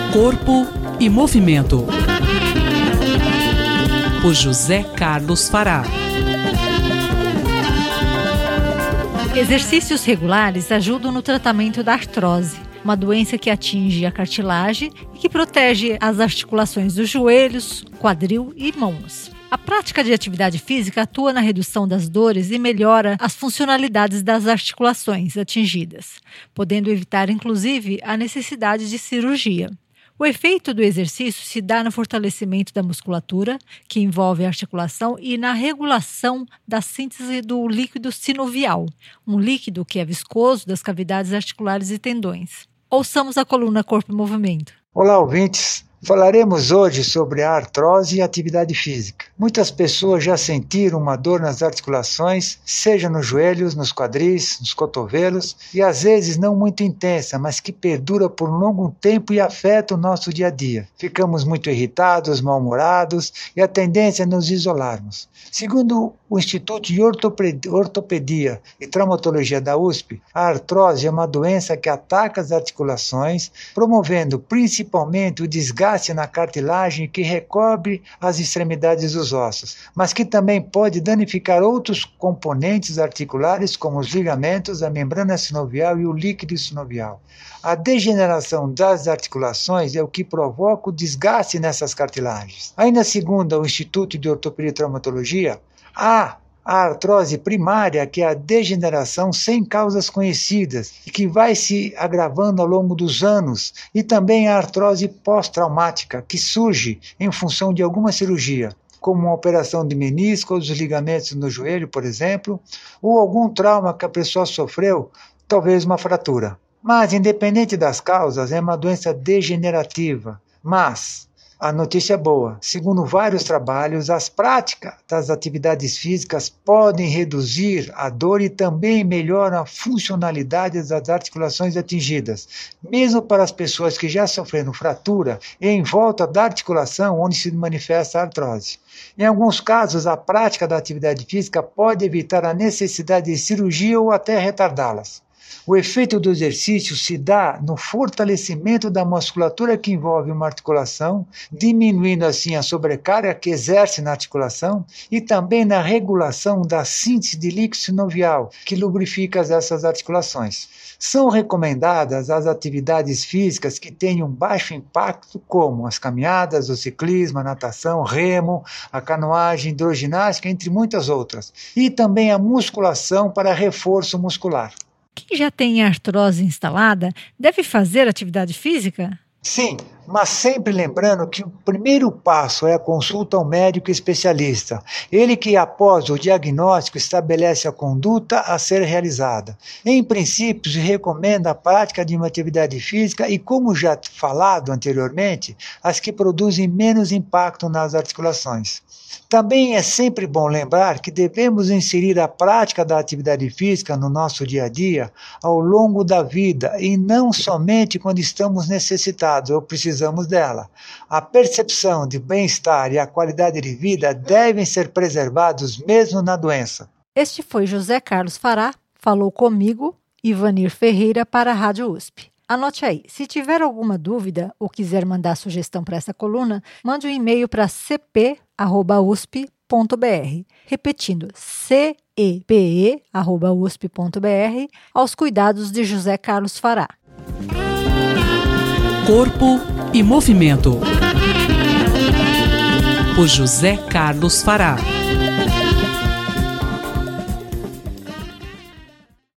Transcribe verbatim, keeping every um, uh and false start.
Corpo e Movimento, por José Carlos Fará. Exercícios regulares ajudam no tratamento da artrose, uma doença que atinge a cartilagem e que protege as articulações dos joelhos, quadril e mãos. A prática de atividade física atua na redução das dores e melhora as funcionalidades das articulações atingidas, podendo evitar, inclusive, a necessidade de cirurgia. O efeito do exercício se dá no fortalecimento da musculatura, que envolve a articulação, e na regulação da síntese do líquido sinovial, um líquido que é viscoso das cavidades articulares e tendões. Ouçamos a coluna Corpo e Movimento. Olá, ouvintes! Falaremos hoje sobre a artrose e a atividade física. Muitas pessoas já sentiram uma dor nas articulações, seja nos joelhos, nos quadris, nos cotovelos, e às vezes não muito intensa, mas que perdura por um longo tempo e afeta o nosso dia a dia. Ficamos muito irritados, mal-humorados e a tendência é nos isolarmos. Segundo o Instituto de Ortopedia e Traumatologia da U S P, a artrose é uma doença que ataca as articulações, promovendo principalmente o desgaste na cartilagem que recobre as extremidades dos ossos, mas que também pode danificar outros componentes articulares como os ligamentos, a membrana sinovial e o líquido sinovial. A degeneração das articulações é o que provoca o desgaste nessas cartilagens. Ainda segundo o Instituto de Ortopedia e Traumatologia, há a artrose primária, que é a degeneração sem causas conhecidas e que vai se agravando ao longo dos anos, e também a artrose pós-traumática, que surge em função de alguma cirurgia, como uma operação de menisco ou dos ligamentos no joelho, por exemplo, ou algum trauma que a pessoa sofreu, talvez uma fratura. Mas, independente das causas, é uma doença degenerativa. Mas a notícia é boa. Segundo vários trabalhos, as práticas das atividades físicas podem reduzir a dor e também melhoram a funcionalidade das articulações atingidas, mesmo para as pessoas que já sofreram fratura em volta da articulação onde se manifesta a artrose. Em alguns casos, a prática da atividade física pode evitar a necessidade de cirurgia ou até retardá-las. O efeito do exercício se dá no fortalecimento da musculatura que envolve uma articulação, diminuindo assim a sobrecarga que exerce na articulação, e também na regulação da síntese de líquido sinovial, que lubrifica essas articulações. São recomendadas as atividades físicas que tenham baixo impacto, como as caminhadas, o ciclismo, a natação, remo, a canoagem, hidroginástica, entre muitas outras, e também a musculação para reforço muscular. Quem já tem artrose instalada deve fazer atividade física? Sim, mas sempre lembrando que o primeiro passo é a consulta ao médico especialista. Ele que, após o diagnóstico, estabelece a conduta a ser realizada. Em princípio, se recomenda a prática de uma atividade física e, como já falado anteriormente, as que produzem menos impacto nas articulações. Também é sempre bom lembrar que devemos inserir a prática da atividade física no nosso dia a dia ao longo da vida e não somente quando estamos necessitados ou precisamos dela. A percepção de bem-estar e a qualidade de vida devem ser preservados mesmo na doença. Este foi José Carlos Fará, falou comigo, Ivanir Ferreira, para a Rádio U S P. Anote aí, se tiver alguma dúvida ou quiser mandar sugestão para essa coluna, mande um e-mail para c p arroba u s p ponto b r. Repetindo, c e p e arroba u s p ponto b r, aos cuidados de José Carlos Fará. Corpo e Movimento, por José Carlos Fará.